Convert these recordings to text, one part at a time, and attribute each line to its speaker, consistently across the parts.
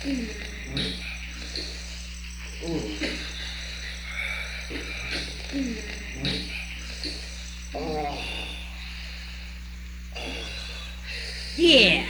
Speaker 1: Yeah.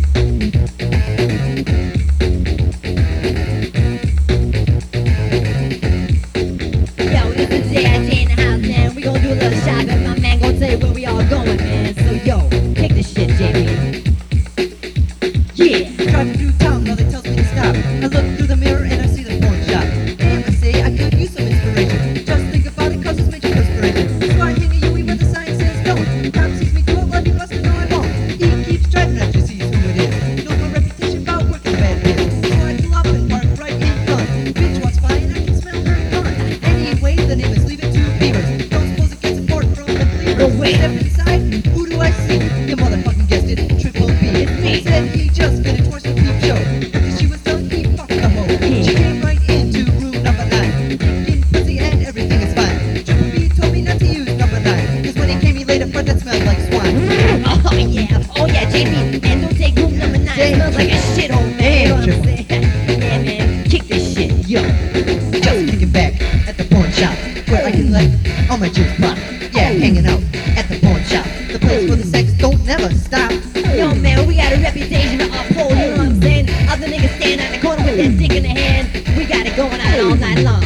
Speaker 1: Yo, this is JIJ in the house, man. We gon' do a little shopping. My man gon' tell you where we all going, man. So, yo, kick this shit, JB. Yeah.
Speaker 2: Driving through town, mother tells me to stop. I look through the mirror and I see the porn shop. Damn, I say I could use some inspiration. Just think about it, cause it's making perspiration. So I hang a Yui where the sign says don't. Cop sees me do it, let me bust it, no I won't. He keeps driving after sees who it is. Knows my reputation about working bad biz. So I pull up and park right in front. Bitch walks by and I can smell her gun. Anyway, the name is Leave It to Beavers. Don't suppose it gets support from the cleavers.
Speaker 1: No way.
Speaker 2: Step inside, who do I see? You motherfucking guessed it, Triple B.
Speaker 1: It's me.
Speaker 2: He said he just finished watching the peep show. After she was done, he fucked the hoe. She came right into room number 9. Thinking pussy and everything is fine. Triple B told me not to use number 9. Cause when he came, he laid a front that smelled like swine.
Speaker 1: Oh yeah, JB. And don't take room number 9. It smells like a shithole, man. You know what I'm saying? Yeah, man. Kick this shit, yo.
Speaker 2: Just kicking back at the pawn shop, where I can let all my chicks pop. Yeah, hanging out at the pawn shop, the place where the sex don't never stop.
Speaker 1: Yo, man, we got a reputation to uphold, you know what I'm saying? Other niggas stand out the corner with their dick in their hand. We got it going out all night long.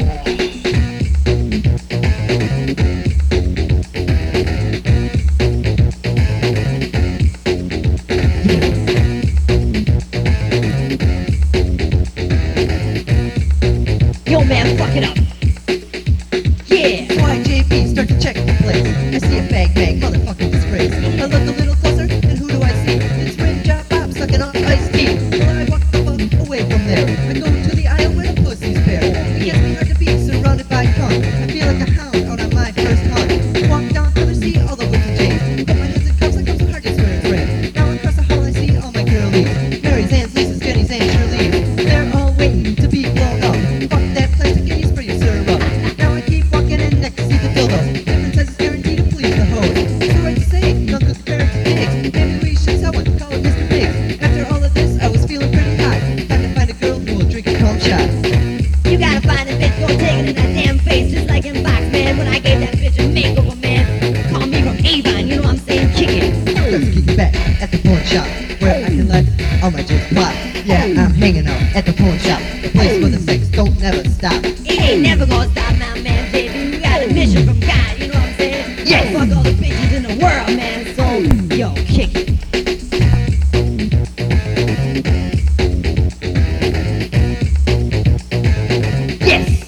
Speaker 1: Yo, man, fuck it up. Yeah.
Speaker 2: So I JP start to check the place. I see a fag bag, motherfucking disgrace. I look a little closer, and who do I see? It's Rim Job Bob sucking on iced tea. Well, I walk the fuck away from there. I go to the aisle where the pussy's bare. It gets me hard to be surrounded by cum. I feel like a hound out on my first hunt. Walk down to the sea, all the Wiki James. Put my hands in cuffs, I come so hard to swear it's rain. Now across the hall I see all my girlies. Mary's, Ann's, Lisa's, Jenny's, and Shirley's. They're all waiting to be blown up. Fuck that plastic and you spray your syrup. Now I keep walking and next to see the dildos. Different sizes guaranteed to please the hoes. So right to say, none could compare it to pigs. Maybe we should sell one, call it Mr. Biggs. After all of this, I was feeling pretty high. Time to find a girl who will drink a cum shot.
Speaker 1: You gotta find a bitch, go take it in that damn face, just like in Box, man. When I gave that bitch a makeover, man. Call me from Avon, you know what I'm saying? Kick it.
Speaker 2: Let's kick it back at the pawn shop, where I can let all my chicks pop. Yeah, I'm hanging out at the pawn shop, the place where the sex don't never stop.
Speaker 1: It ain't never gonna stop now, man, baby. We got a mission from God, you know what I'm saying?
Speaker 2: Yeah.
Speaker 1: Fuck all the bitches in the world, man. So, yo, kick it. Yes.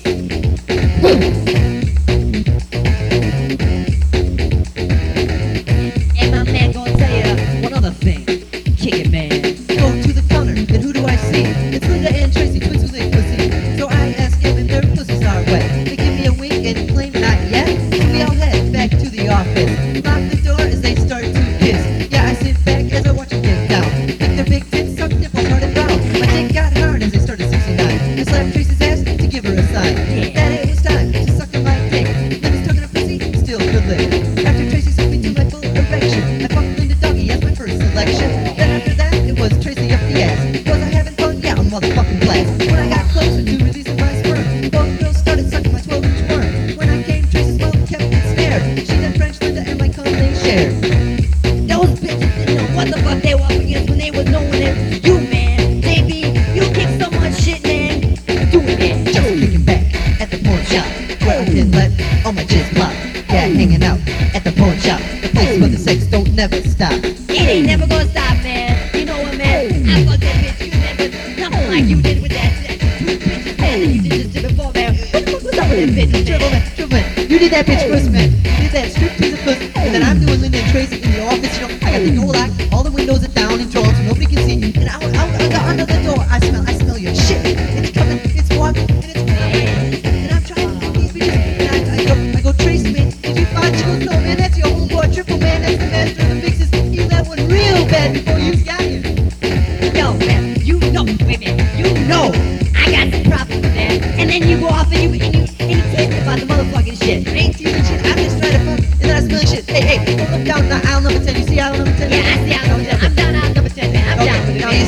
Speaker 1: And my man gonna tell you one other thing. Kick it, man.
Speaker 2: Go to the counter, and who do I see? It's Linda and Tracy, twins who lick pussy. So I ask him if their pussies are wet. They give me a wink and claim not yet. So we all head back to the office. Lock the door as they start to kiss. Yeah, I sit back as I watch them get down. Lick their big tits, suck nipples hard and brown. My dick got hard as they started 69. I slapped Tracy's ass to give her a sign. That it was time to suck on my dick. Linda's tugging her pussy, still good lick. After Tracy sucked me to my full erection, I fucked Linda Doggy as my first selection. Then after that, it was Tracy up the ass. Was I having fun? Yeah, I'm motherfucking blast. When I got closer to releasing my sperm, both girls started sucking my 12-inch worm. When I came, Tracy's mouth kept it snared. She then French Linda and my cum they shared.
Speaker 1: Those bitches didn't know what the fuck they were up against when they was knowing it. You, man, JB, you kick so much shit, man. Do it, man.
Speaker 2: Just kicking back at the pawn shop, where I can let all my chicks pop. Yeah, hanging out at the pawn shop, the place where the sex don't never stop.
Speaker 1: It ain't never gonna stop, man. You know what, man? I fucked that bitch, you never, nothing like you did with that two bitches, man. And you did this shit before, man. What the fuck was up with that bitch,
Speaker 2: Triple man, you did that bitch first, man. You did that strip piece of pussy, and then I'm doing Linda and Tracy in the office. You know, I got the door locked, all the windows are down and drawn so nobody can see. And out under the door, I smell your shit. It's coming, it's walking, and it's coming. And I'm trying to these bitches. And I go, Tracy, man, did you find? She goes, no, man, that's your homeboy, Triple man, that's the master of the mixes. You that one real bad before you got here.
Speaker 1: Yo, man, you know, wait a minute, you know I got the problem with that. And then you go off and you tease me about the motherfucking shit.
Speaker 2: I ain't teasing shit, I'm just trying to fuck, and then I smell shit. Hey, go look down aisle number 10, you see aisle number 10?
Speaker 1: Yeah, I see aisle number 10. I'm down aisle number 10, man. I'm down with it.
Speaker 2: Now you see right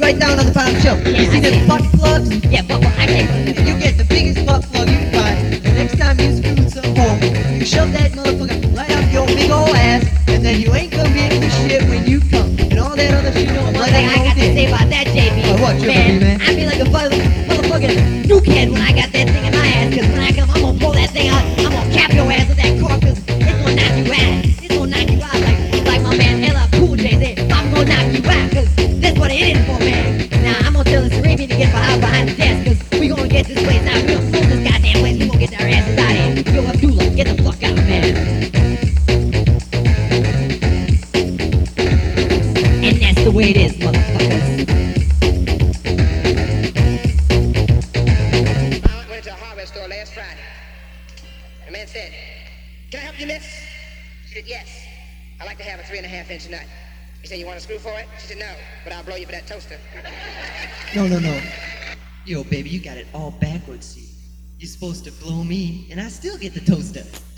Speaker 2: right down on the bottom shelf.
Speaker 1: Yeah,
Speaker 2: You see
Speaker 1: I see
Speaker 2: them
Speaker 1: it.
Speaker 2: butt plugs?
Speaker 1: Yeah, but I take one of them.
Speaker 2: You get the biggest butt plug you can find. The next time you screw some home, you shove that motherfucker right up your big old ass, and then you ain't gonna be able to shit when you come. And all that other shit you know
Speaker 1: One
Speaker 2: right
Speaker 1: thing
Speaker 2: on
Speaker 1: I
Speaker 2: your
Speaker 1: got to
Speaker 2: dick.
Speaker 1: say about that, JB,
Speaker 2: What, Triple B, man?
Speaker 1: I feel like a motherfucking nukehead when I got that thing in my ass. Cause when I come, I'm gonna pull that thing out. I'm gonna cap your ass with that car. Cause it's gonna knock you out. It's gonna knock you out like my man LL Cool J said. I'm gonna knock you out. Cause that's what it is for, man. Now I'm gonna tell the Arabian to get behind the desk. Cause we gonna get this place out. We gonna close this goddamn place. We gonna get our asses out of here. Yo, Abdullah, get the fuck out, man. And that's the way it is, motherfuckers.
Speaker 3: I went into a hardware store last Friday. The man said, "Can I help you, miss?" She said, "Yes. I'd like to have a 3.5-inch nut." He said, "You want a screw for it?" She said, "No, but I'll blow you for that toaster."
Speaker 2: No. Yo, baby, you got it all backwards. You're supposed to blow me, and I still get the toaster.